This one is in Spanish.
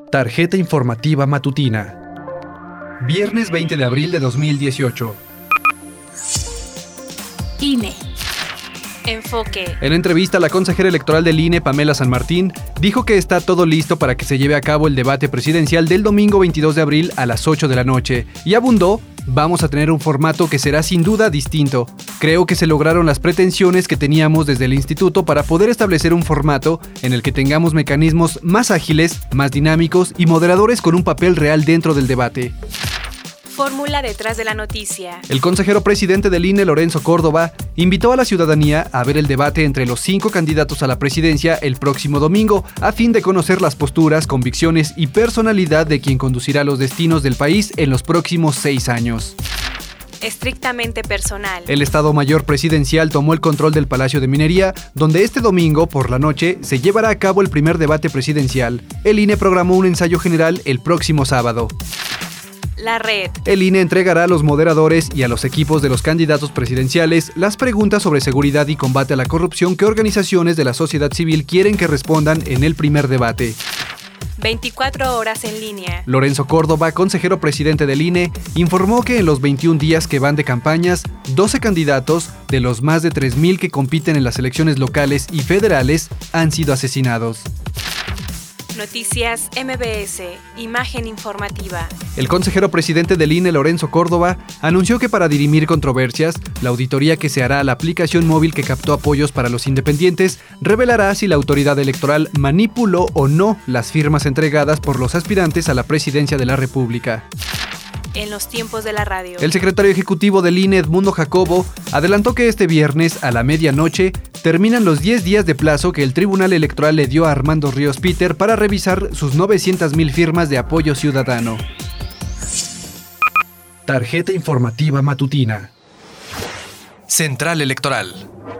Tarjeta informativa matutina. Viernes 20 de abril de 2018. INE. Enfoque. En entrevista, la consejera electoral del INE, Pamela San Martín, dijo que está todo listo para que se lleve a cabo el debate presidencial del domingo 22 de abril a las 8 de la noche, y abundó: vamos a tener un formato que será sin duda distinto. Creo que se lograron las pretensiones que teníamos desde el instituto para poder establecer un formato en el que tengamos mecanismos más ágiles, más dinámicos y moderadores con un papel real dentro del debate. Fórmula detrás de la noticia. El consejero presidente del INE, Lorenzo Córdoba, invitó a la ciudadanía a ver el debate entre los 5 candidatos a la presidencia el próximo domingo, a fin de conocer las posturas, convicciones y personalidad de quien conducirá los destinos del país en los próximos 6 años. Estrictamente personal. El Estado Mayor Presidencial tomó el control del Palacio de Minería, donde este domingo por la noche se llevará a cabo el primer debate presidencial. El INE programó un ensayo general el próximo sábado. La red. El INE entregará a los moderadores y a los equipos de los candidatos presidenciales las preguntas sobre seguridad y combate a la corrupción que organizaciones de la sociedad civil quieren que respondan en el primer debate. 24 horas en línea. Lorenzo Córdoba, consejero presidente del INE, informó que en los 21 días que van de campañas, 12 candidatos, de los más de 3,000 que compiten en las elecciones locales y federales, han sido asesinados. Noticias MBS, imagen informativa. El consejero presidente del INE, Lorenzo Córdoba, anunció que para dirimir controversias, la auditoría que se hará a la aplicación móvil que captó apoyos para los independientes revelará si la autoridad electoral manipuló o no las firmas entregadas por los aspirantes a la presidencia de la República. En los tiempos de la radio. El secretario ejecutivo del INE, Edmundo Jacobo, adelantó que este viernes a la medianoche terminan los 10 días de plazo que el Tribunal Electoral le dio a Armando Ríos Peter para revisar sus 900,000 firmas de apoyo ciudadano. Tarjeta informativa matutina. Central Electoral.